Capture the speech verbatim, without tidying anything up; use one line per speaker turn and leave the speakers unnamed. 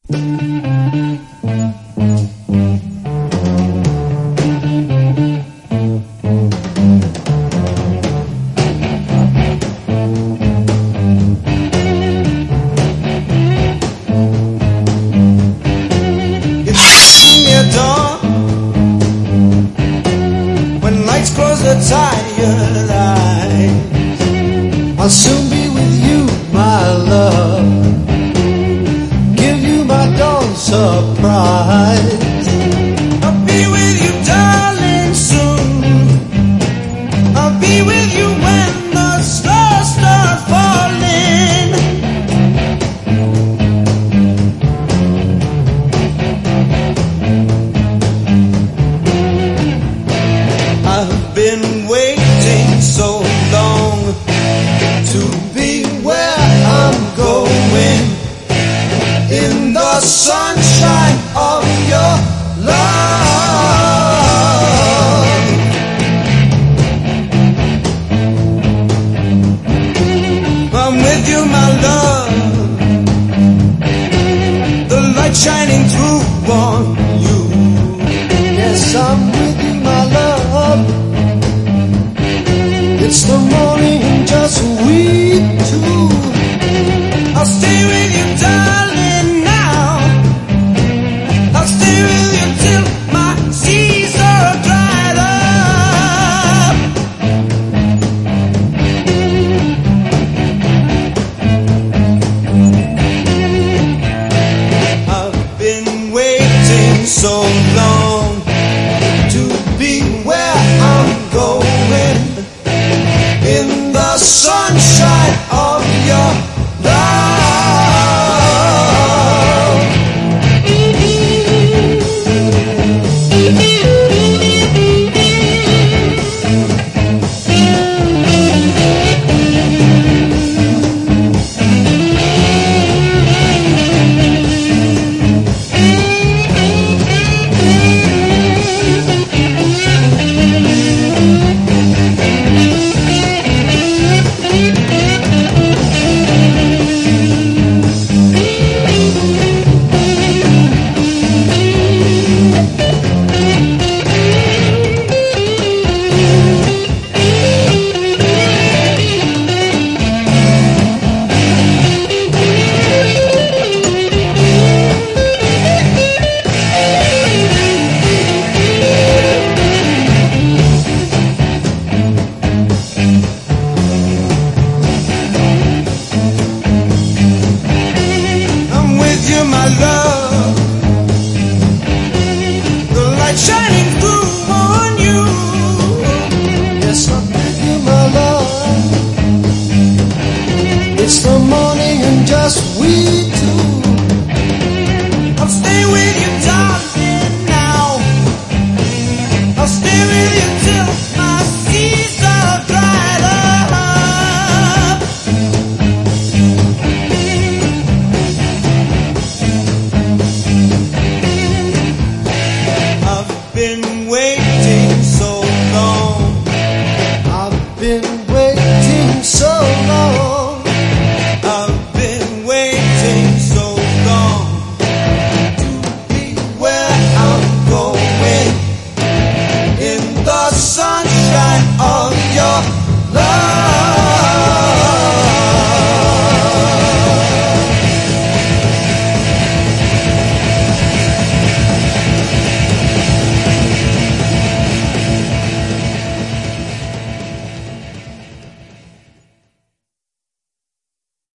Close the tired eyes. I'll soon be with you, my love. Give you my dawn surprise. I'll be with you, darling, soon. I'll be with you when the stars start falling. I've been waiting so long to be where I'm going, in the sunshine of your love. I'm with you, my love, the light shining through on you. Yes, I'm with you, my love. It's the morning and just we two. I'll stay with you, darling, now. I'll stay with you till my seas are dried up. I've been waiting so long to be where I'm going, in the sunshine of your love. My love,